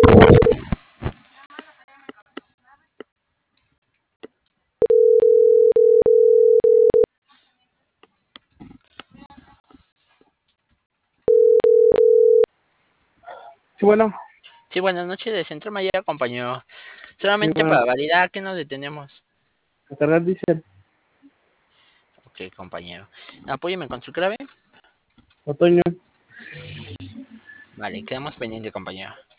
Sí, bueno, Sí, buenas noches, de Centro Mayor, compañero. sí, Solamente bueno, para validar que nos detenemos. a cargar diésel, Ok, compañero. Apóyeme con su clave. otoño. Vale, quedamos pendiente, compañero.